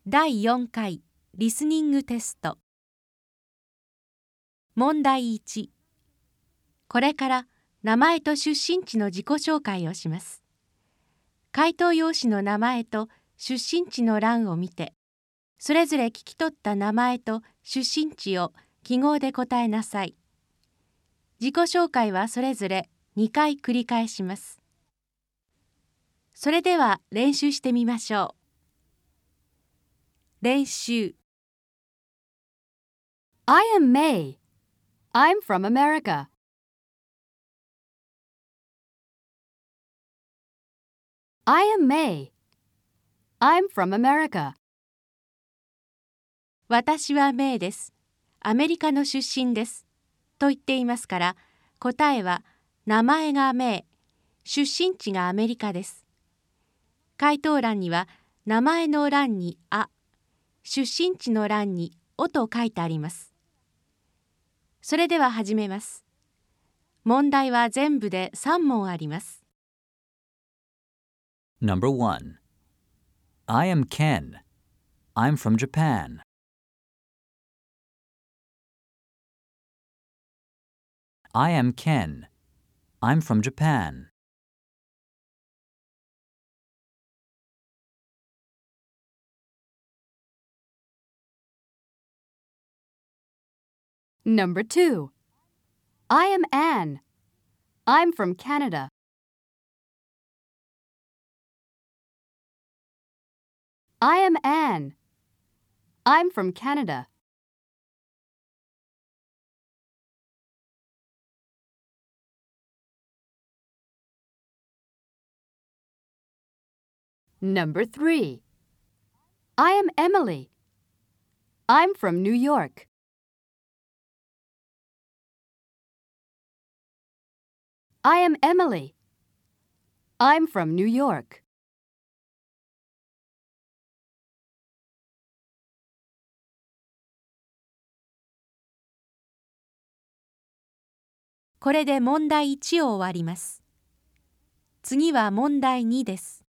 第4回リスニングテスト。問題1。これから名前と出身地の自己紹介をします。回答用紙の名前と出身地の欄を見て、それぞれ聞き取った名前と出身地を記号で答えなさい。自己紹介はそれぞれ2回繰り返します。それでは練習してみましょう。練習。 I am May. I'm from America. I am May. I'm from America. 私はメイです。アメリカの出身です。と言っていますから、答えは名前がメイ、出身地がアメリカです。回答欄には名前の欄にあ、出身地の欄におと書いてあります。それでは始めます。問題は全部で3問あります。 Number 1. I am Ken. I'm from Japan. I am Ken. I'm from Japan. Number 2. I am Anne. I'm from Canada. I am Anne. I'm from Canada. Number 3. I am Emily. I'm from New York. I am Emily. I'm from New York. これで問題1を終わります。次は問題2です。